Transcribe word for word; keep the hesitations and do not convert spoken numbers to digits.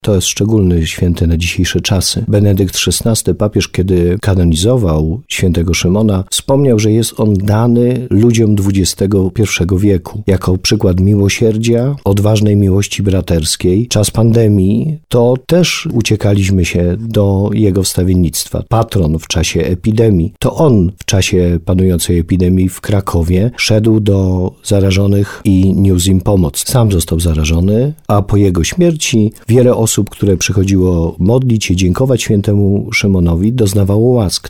To jest szczególny święty na dzisiejsze czasy. Benedykt szesnasty, papież, kiedy kanonizował świętego Szymona, wspomniał, że jest on dany ludziom dwudziestego pierwszego wieku jako przykład miłosierdzia, odważnej miłości braterskiej. Czas pandemii to też uciekaliśmy się do jego wstawiennictwa. Patron w czasie epidemii, to on w czasie panującej epidemii w Krakowie szedł do zarażonych i niósł im pomoc. Sam został zarażony, a po jego śmierci wiele osób, które przychodziło modlić się, dziękować świętemu Szymonowi, doznawało łask.